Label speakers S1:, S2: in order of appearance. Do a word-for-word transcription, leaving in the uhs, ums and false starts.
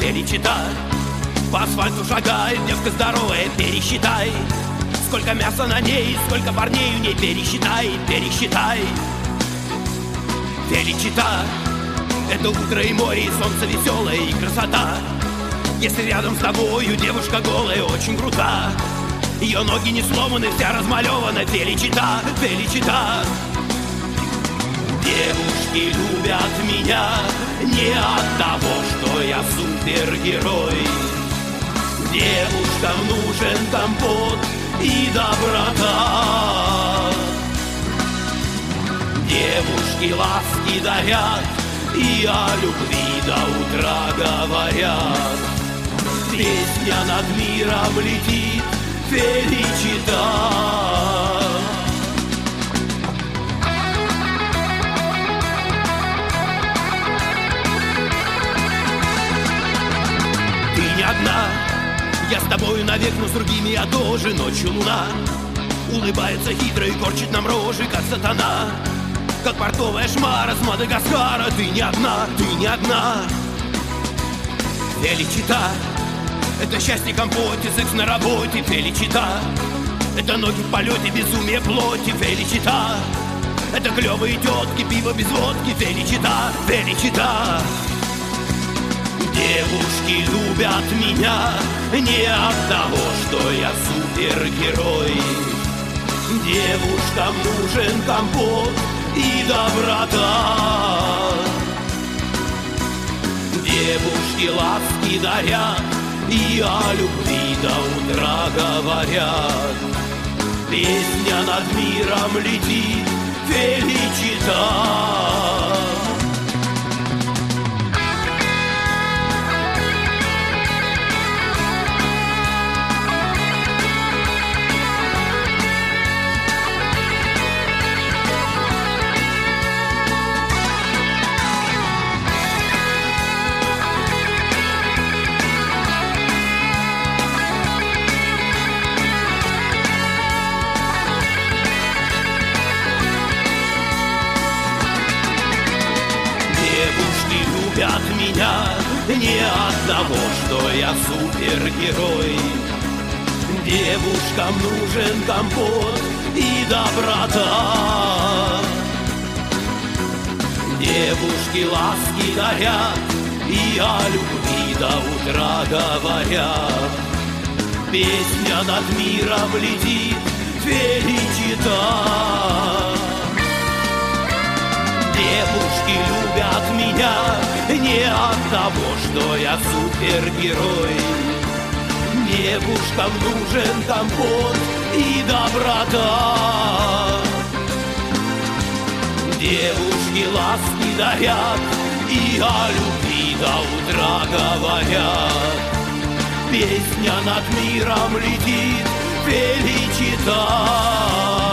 S1: перечитай. По асфальту шагает девка здоровая, пересчитай. Сколько мяса на ней, сколько парней у ней, пересчитай, пересчитай. Перечитай. Это утро и море, и солнце веселое, и красота. Если рядом с тобою девушка голая, очень крута. Ее ноги не сломаны, вся размалевана, перечита, перечита. Девушки любят меня не от того, что я супергерой. Девушкам нужен компот и доброта. Девушки ласки дарят и о любви до утра говорят. Песня над миром летит, феличита. Ты не одна, я с тобою навек, но с другими я тоже. Ночью луна улыбается хитро и корчит нам рожи, как сатана. Как портовая шмара с Мадагаскара. Ты не одна, ты не одна. Феличита. Это счастье, компоте, секс на работе, феличита. Это ноги в полете, безумие плоти, феличита. Это клевые тетки, пиво без водки, феличита, феличита. Девушки любят меня не от того, что я супергерой. Девушкам нужен компот и доброта. Девушки ласки дарят и о любви до утра говорят. Песня над миром летит, феличита. Любят меня не от того, что я супергерой. Девушкам нужен компот и доброта. Девушки ласки дарят и о любви до утра говорят. Песня над миром летит, феличита. Девушки любят меня не от того, что я супергерой. Девушкам нужен компот и доброта. Девушки ласки дарят и о любви до утра говорят. Песня над миром летит, феличита.